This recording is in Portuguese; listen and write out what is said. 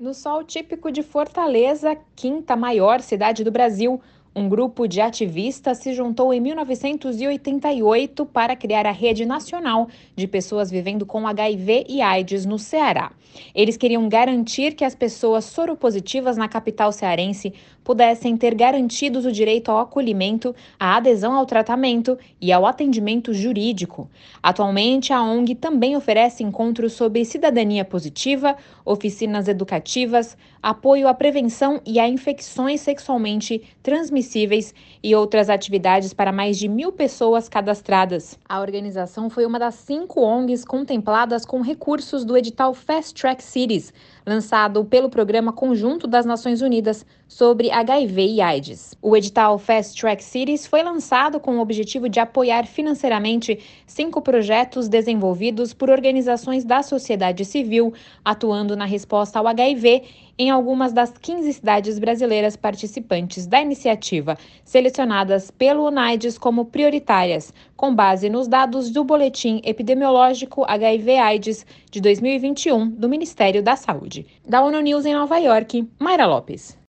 No sol típico de Fortaleza, quinta maior cidade do Brasil, um grupo de ativistas se juntou em 1988 para criar a Rede Nacional de Pessoas Vivendo com HIV e AIDS no Ceará. Eles queriam garantir que as pessoas soropositivas na capital cearense pudessem ter garantidos o direito ao acolhimento, à adesão ao tratamento e ao atendimento jurídico. Atualmente, a ONG também oferece encontros sobre cidadania positiva, oficinas educativas, apoio à prevenção e a infecções sexualmente transmissíveis e outras atividades para mais de 1.000 pessoas cadastradas. A organização foi uma das 5 ONGs contempladas com recursos do edital Fast Track Cities, lançado pelo Programa Conjunto das Nações Unidas sobre HIV e AIDS. O edital Fast Track Cities foi lançado com o objetivo de apoiar financeiramente 5 projetos desenvolvidos por organizações da sociedade civil, atuando na resposta ao HIV em algumas das 15 cidades brasileiras participantes da iniciativa, selecionadas pelo UNAIDS como prioritárias, com base nos dados do Boletim Epidemiológico HIV-AIDS de 2021 do Ministério da Saúde. Da ONU News em Nova York, Mayra Lopes.